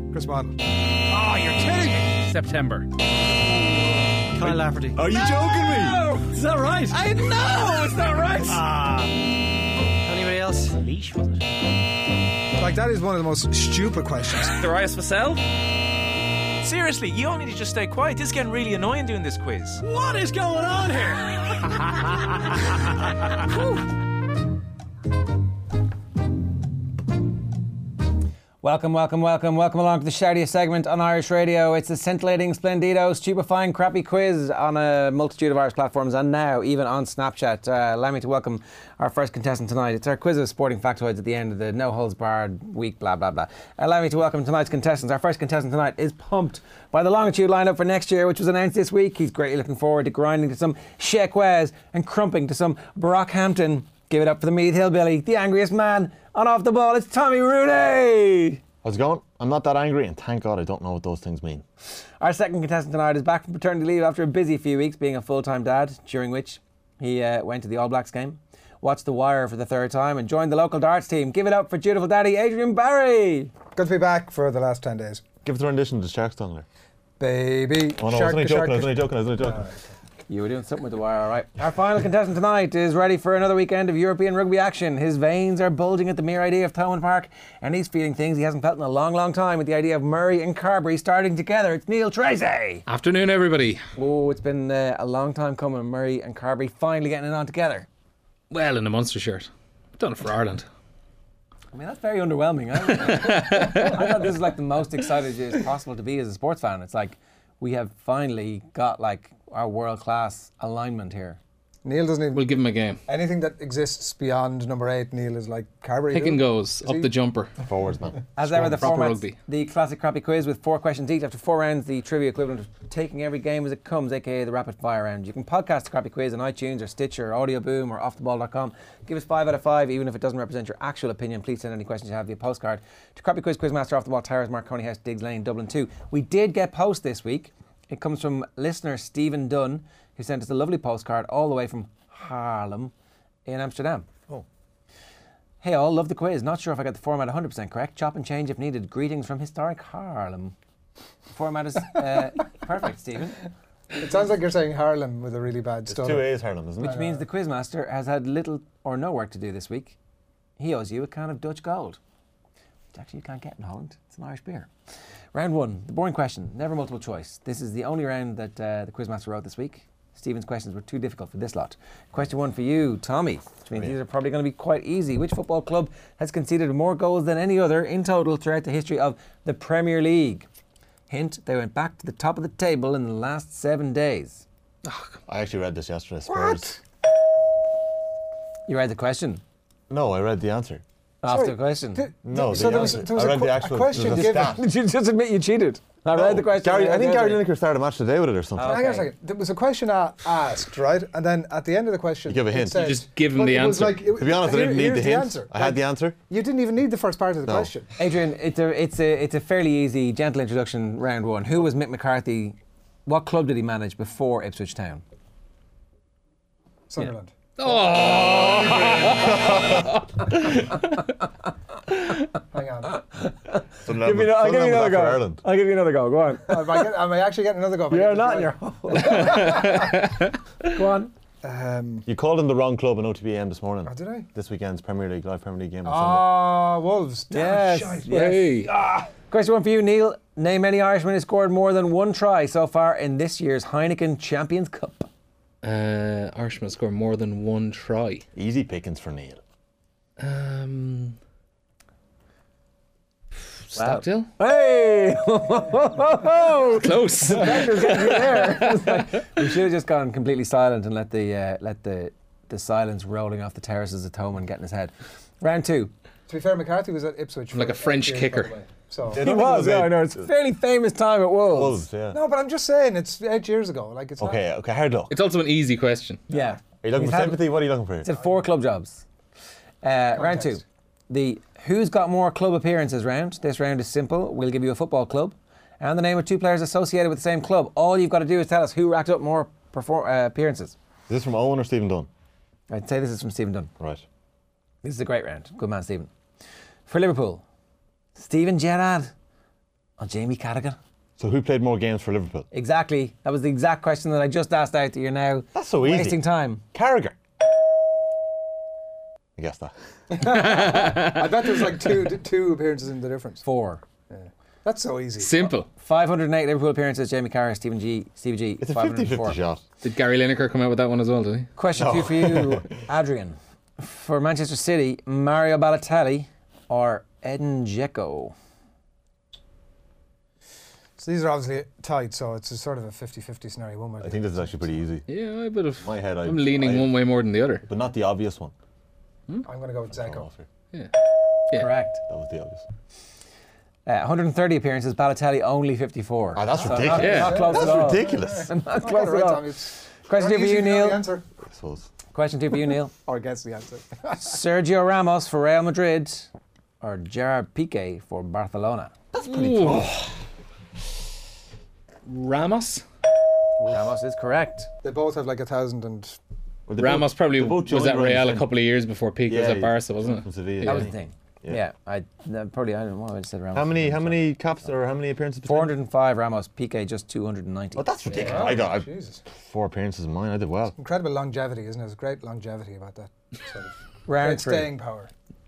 Chris Waddle. Oh, you're kidding me. September. Kyle Lafferty. Are you joking me? Is that right? I know it's not right. Anybody else? Leash, was it? Like, that is one of the most stupid questions. Darius Vassell? Seriously, you all need to just stay quiet. This is getting really annoying doing this quiz. What is going on here? Welcome along to the shoutiest segment on Irish radio. It's a scintillating, splendido, stupefying, crappy quiz on a multitude of Irish platforms and now even on Snapchat. Allow me to welcome our first contestant tonight. It's our quiz of sporting factoids at the end of the no holds barred week, blah, blah, blah. Allow me to welcome tonight's contestants. Our first contestant tonight is pumped by the longitude lineup for next year, which was announced this week. He's greatly looking forward to grinding to some Sheck Wes and crumping to some Brockhampton. Give it up for the Meath Hillbilly, the angriest man on off the ball. It's Tommy Rooney. How's it going? I'm not that angry, and thank God I don't know what those things mean. Our second contestant tonight is back from paternity leave after a busy few weeks being a full-time dad, during which he went to the All Blacks game, watched The Wire for the third time and joined the local darts team. Give it up for dutiful daddy Adrian Barry. Good to be back for the last 10 days. Give us a rendition of the Sharks Tunnel. Baby. Oh no, I was only joking. You were doing something with The Wire, all right. Our final contestant tonight is ready for another weekend of European rugby action. His veins are bulging at the mere idea of Thomond Park, and he's feeling things he hasn't felt in a long, long time with the idea of Murray and Carbery starting together. It's Neil Tracy. Afternoon, everybody. Oh, it's been a long time coming. Murray and Carbery finally getting it on together. Well, in a Munster shirt. Done it for Ireland. I mean, that's very underwhelming. I thought this was like the most excited as possible to be as a sports fan. It's like we have finally got like our world-class alignment here. Neil doesn't even... We'll give him a game. Anything that exists beyond number 8, Neil, is like Carbery. Pick and goes, up the jumper. Forwards, man. As ever, the Proper format's rugby. the classic crappy quiz with 4 questions each. After 4 rounds, the trivia equivalent of taking every game as it comes, aka the rapid fire round. You can podcast the crappy quiz on iTunes or Stitcher or Audio Boom or offtheball.com. Give us 5 out of 5, even if it doesn't represent your actual opinion. Please send any questions you have via postcard to Crappy Quiz Quizmaster, Off the Ball Towers, Marconi House, Diggs Lane, Dublin 2. We did get post this week. It comes from listener Stephen Dunn, who sent us a lovely postcard all the way from Haarlem in Amsterdam. Oh. Hey all, love the quiz. Not sure if I got the format 100% correct. Chop and change if needed. Greetings from historic Haarlem. The format is perfect, Stephen. It sounds like you're saying Harlem with a really bad It's stutter. 2 A's Harlem, isn't it? Which means the quizmaster has had little or no work to do this week. He owes you a can of Dutch Gold, which actually you can't get in Holland. It's an Irish beer. Round 1, the boring question, never multiple choice. This is the only round that the quizmaster wrote this week. Stephen's questions were too difficult for this lot. Question 1 for you, Tommy, which means these are probably going to be quite easy. Which football club has conceded more goals than any other in total throughout the history of the Premier League? Hint, they went back to the top of the table in the last 7 days. I actually read this yesterday. Spurs. You read the question? No, I read the answer. After the question? No, so the there was answer. a I read the actual question the given. stat. Did you just admit you cheated? I read the question. I think Gary Lineker started a match today with it or something. Hang on a second. There was a question asked, right? And then at the end of the question, You give a hint. it says- You just give him but the it was answer. like- To be honest, I didn't need here's the hint. answer. I had the answer. You didn't even need the first part of the No. question. Adrian, it's a fairly easy, gentle introduction, round 1. Who was Mick McCarthy? What club did he manage before Ipswich Town? Sunderland. Hang on. I'll give you another go. Ireland. I'll give you another go. Go on. Am I actually getting another go? You're not in your hole. Go on. You called him the wrong club in OTBM this morning. Oh, did I? This weekend's live Premier League game on Wolves. Yes. Shite. Yes. Question 1 for you, Neil. Name any Irishman who scored more than 1 try so far in this year's Heineken Champions Cup. Irishman scored more than 1 try. Sunday. Easy pickings for Neil. Stockdale? Hey! Close. Pressure's getting you there. It's like, we should have just gone completely silent and let the silence rolling off the terraces of Thomond get in his head. Round 2. To be fair, McCarthy was at Ipswich. Like for a French 8 years, by kicker. the way. So. He was, yeah, I know. It's a fairly famous time at Wolves. Wolves, yeah. No, but I'm just saying, it's 8 years ago. Like it's Okay, hard luck. It's also an easy question. Yeah. Are you looking He's for had- sympathy? What are you looking for? It's at 4 club jobs. Round 2. The Who's Got More Club Appearances round. This round is simple. We'll give you a football club and the name of 2 players associated with the same club. All you've got to do is tell us who racked up more appearances. Is this from Owen or Stephen Dunn? I'd say this is from Stephen Dunn. Right. This is a great round. Good man, Stephen. For Liverpool, Steven Gerrard. Oh, Jamie Carragher. So who played more games for Liverpool? Exactly. That was the exact question that I just asked out that you're now That's so easy. wasting time. Carragher. I guess that. I bet there's like two appearances in the difference. 4. That's so easy. Simple. 508 Liverpool appearances, Jamie Carragher, Stevie G. It's a 504. 50-50 shot. Did Gary Lineker come out with that one as well, did he? Question 2 for you, Adrian. For Manchester City, Mario Balotelli or Edin Dzeko? So these are obviously tight, so it's a sort of a 50-50 scenario. One way. I think this is actually pretty easy. Yeah, I bit of. My head, I'm leaning one way more than the other. But not the obvious one. I'm going to go with Dzeko. Yeah. Correct. That was the obvious. 130 appearances, Balotelli only 54. Ah, that's So ridiculous. Not close at all. That's ridiculous. Not Got close it right, at all. Tommy. It's Question 2 not for easy you, to know the Neil. answer. I suppose. Question 2 for you, Neil. Or guess the answer. Sergio Ramos for Real Madrid or Gerard Piqué for Barcelona? That's pretty close. Ramos? Ramos is correct. They both have like 1,000 and... Well, they Ramos both- probably they both was joined at around the Real a same- couple of years before Piqué was at Barca, wasn't From it? Sevilla. That was the thing. Yeah. I don't know. I just said Ramos. How many caps or how many appearances? between? 405 Ramos, Piqué just 290. Oh, that's ridiculous. I got Jesus. 4 appearances in mine. I did well. Incredible longevity, isn't it? There's great longevity about that. Sort of Round great 3. staying power.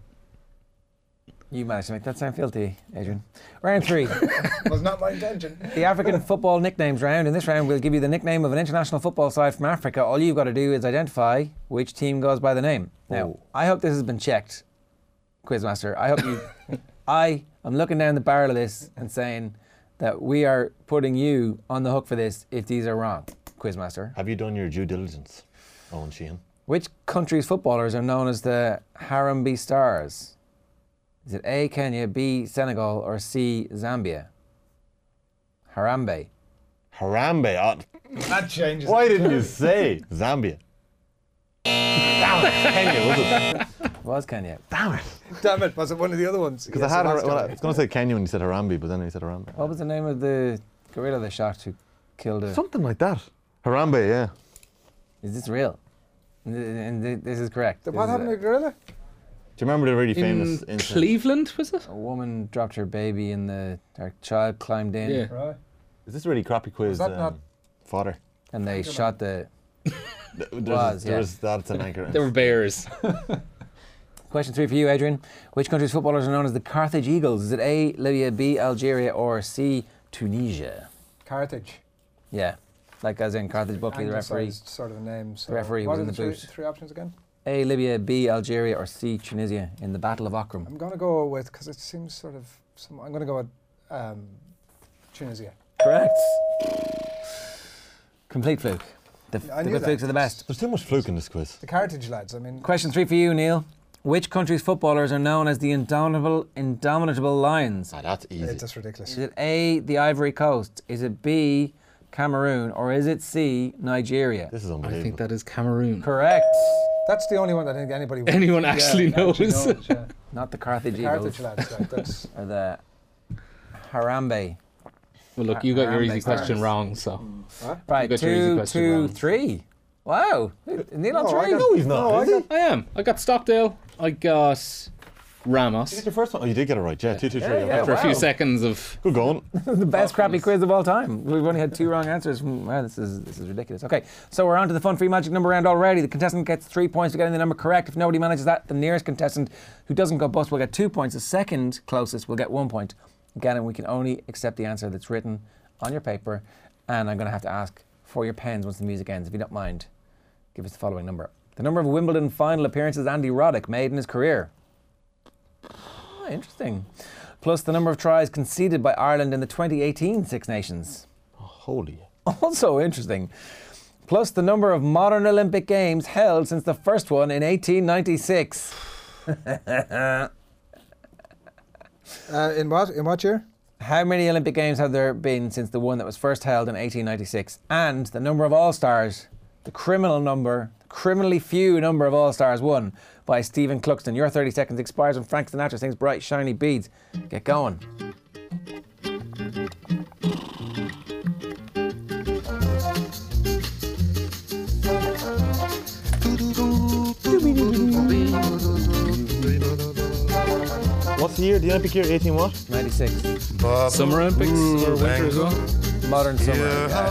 You managed to make that sound filthy, Adrian. Round 3. Was not my intention. The African football nicknames round. In this round, we'll give you the nickname of an international football side from Africa. All you've got to do is identify which team goes by the name. Now, I hope this has been checked, Quizmaster. I hope you... I am looking down the barrel of this and saying that we are putting you on the hook for this if these are wrong, Quizmaster. Have you done your due diligence, Owen Sheehan? Which country's footballers are known as the Harambee Stars? Is it A, Kenya, B, Senegal, or C, Zambia? Harambe. Harambe. Oh, That changes. why didn't you say Zambia? Damn it. Kenya, was it? It was Kenya. Damn it. Damn it, was it one of the other ones? Because Yes, I had, it was well, I Kenya. was going to say Kenya when you said Harambe, but then you said Harambe. What was the name of the gorilla they shot who killed a... Something like that. Harambe, yeah. Is this real? And this is correct. What This is happened to the gorilla? Do you remember the really famous In incident? Cleveland, was it? a woman dropped her baby and her child climbed in Yeah. Right. Is this a really crappy quiz? that not- Fodder. and they shot the... There was that's an anchor. They were bears. Question 3 for you, Adrian. Which country's footballers are known as the Carthage Eagles? Is it A, Libya, B, Algeria, or C, Tunisia? Carthage. Yeah, like as in Carthage Buckley, the referee. Anglicized sort of a name. So The referee what was are in the three, boot. three options again? A, Libya, B, Algeria, or C, Tunisia in the Battle of Akram? I'm going to go with, because it seems sort of... I'm going to go with Tunisia. Correct. Complete fluke. The I knew good that. flukes are the best. There's too much fluke in this quiz. The Carthage lads, I mean... Question 3 for you, Neil. Which country's footballers are known as the Indomitable Lions? Ah, that's easy. It's just ridiculous. Is it A, the Ivory Coast? Is it B, Cameroon? Or is it C, Nigeria? This is I unbelievable. think that is Cameroon. Correct. That's the only one that I think anybody would... Anyone actually knows. yeah. Not the Carthage The Eagles. Carthage lads, right, that's... Or the Harambe. Well, look, you got your Harambe easy question Stars. wrong, so. Right, got your easy 2, question 2, wrong. 3. Wow. Neil on No, 3. I got- No, he's not. No, is he? I am. I got Stockdale. I got You Ramos. did your first one. Oh, you did get it right. Yeah, 2, 2, 3. yeah. okay. After a few Wow. seconds of. Good going. The best crappy quiz of all time. We've only had 2 wrong answers. Wow, this is ridiculous. Okay, so we're on to the fun free magic number round already. The contestant gets 3 points for getting the number correct. If nobody manages that, the nearest contestant who doesn't go bust will get 2 points. The second closest will get 1 point. Again, and we can only accept the answer that's written on your paper. And I'm going to have to ask for your pens once the music ends. If you don't mind, give us the following number. The number of Wimbledon final appearances Andy Roddick made in his career. Oh, interesting. Plus the number of tries conceded by Ireland in the 2018 Six Nations. Holy. Also interesting. Plus the number of modern Olympic Games held since the first one in 1896. In what year? How many Olympic Games have there been since the one that was first held in 1896? And the number of All-Stars, the criminally few number of All-Stars won by Stephen Cluxton. Your 30 seconds expires when Frank Sinatra sings Bright Shiny Beads. Get going. What's the year? The Olympic year, 18 what? 96. Summer Olympics or winter as well? Modern summer.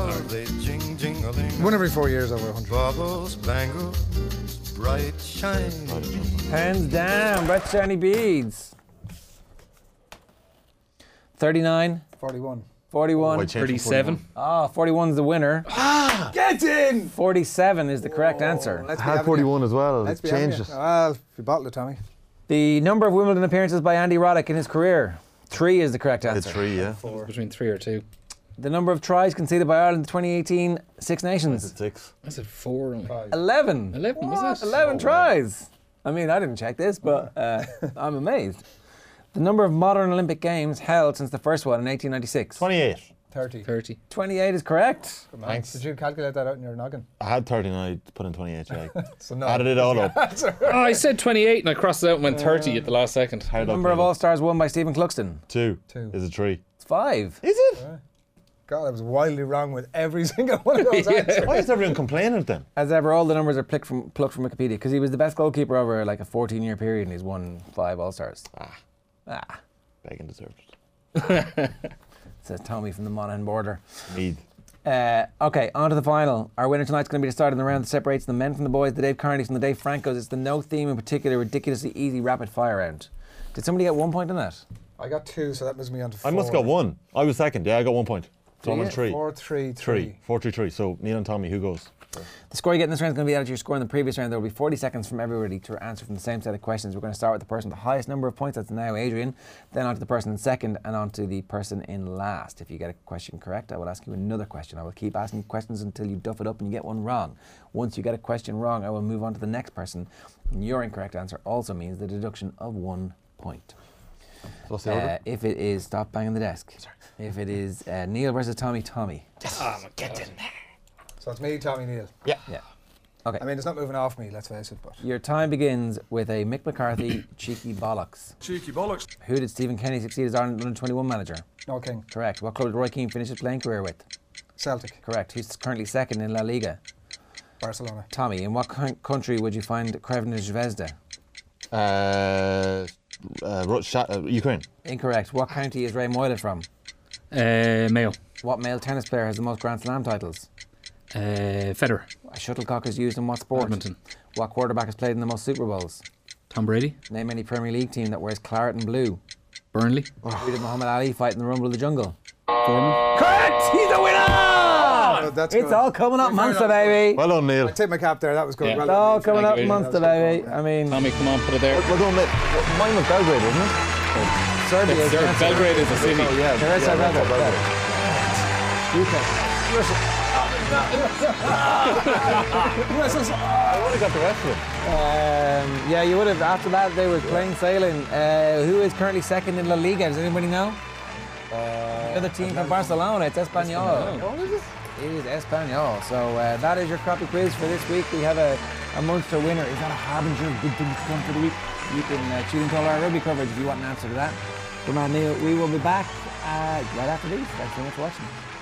One every 4 years over 100. Bubbles, bangles, bright shine. Hands down, Brett Shiny Beads. 39, 41. 41. Why change from 37. 41's the winner. Get in! 47 is the correct answer. Let's I be had having 41 as well. Let's be Changed having it. Well, if you bottle it, Tommy. The number of Wimbledon appearances by Andy Roddick in his career. 3 is the correct I had answer. 3, yeah. Between 3 or 2. The number of tries conceded by Ireland in the 2018 Six Nations. 6. I said 4 only. 11. 11, was it? 11 tries. I mean, I didn't check this, but I'm amazed. The number of modern Olympic Games held since the first one in 1896. 28. 30. 30. 28 is correct. Good man. Thanks. Did you calculate that out in your noggin? I had 30 and I put in 28, yeah. So no. Added it all up. Oh, I said 28 and I crossed it out and went 30 at the last second. How did I Number of put it? All-Stars won by Stephen Cluxton. 2. Two. Is it 3? It's 5. Is it? God, I was wildly wrong with every single one of those answers. Why is everyone complaining then? As ever, all the numbers are plucked from Wikipedia because he was the best goalkeeper over like a 14-year period and he's won 5 All-Stars. Begging deserved it. Says Tommy from the Monaghan border. Mead. Okay, on to the final. Our winner tonight's going to be the start of the round that separates the men from the boys, the Dave Carneys from the Dave Francos. It's the no theme in particular, ridiculously easy rapid fire round. Did somebody get 1 point on that? I got 2, so that moves me on to 4. I must have got 1. I was second. Yeah, I got 1 point. So I'm Did on you? 3. 4, 3, 3. 4, 3, 3. So Neil and Tommy, who goes? The score you get in this round is going to be added to your score in the previous round. There will be 40 seconds from everybody to answer from the same set of questions. We're going to start with the person with the highest number of points. That's now Adrian. Then on to the person in second and on to the person in last. If you get a question correct, I will ask you another question. I will keep asking you questions until you duff it up and you get one wrong. Once you get a question wrong, I will move on to the next person. And your incorrect answer also means the deduction of 1 point. So what's the order? If it is, stop banging the desk. If it is Neil versus Tommy, Get in there. So it's me, Tommy, Neil. Yeah. Okay. I mean, it's not moving off me, let's face it, but... Your time begins with a Mick McCarthy cheeky bollocks. Cheeky bollocks. Who did Stephen Kenny succeed as Ireland under-21 manager? No King. Correct. What club did Roy Keane finish his playing career with? Celtic. Correct. Who's currently second in La Liga? Barcelona. Tommy, in what country would you find Krevna Zvezda? Ukraine. Incorrect. What county is Ray Moylan from? Mayo. What male tennis player has the most Grand Slam titles? Federer. A shuttlecock is used in what sport? Badminton. What quarterback has played in the most Super Bowls? Tom Brady. Name any Premier League team that wears claret and blue. Burnley. Who did Muhammad Ali fight in the Rumble of the Jungle? Foreman. Correct! He's the winner! That's It's good. all coming up, You're very Munster, well done. baby. Well done, Neil. I take my cap there, that was good. Yeah. Well It's all done. coming Thank up, you. Munster, baby. I mean, Tommy, come on, put it there. Well done, mate. Mine was Belgrade, wasn't it? Serbia is the answer. Belgrade is a city. Oh, yeah. There is yeah, Belgrade. I would have got the rest of them. Yeah, you would have. After that, they were plain sailing. Who is currently second in La Liga? Does anybody know? The other team from Barcelona. It's Espanyol. It is Espanyol. So that is your crappy quiz for this week. We have a Munster winner. Is that a harbinger of good things to come for the week? You can tune into all our rugby coverage if you want an answer to that. Good man, Neil. We will be back right after these. Thanks so much for watching.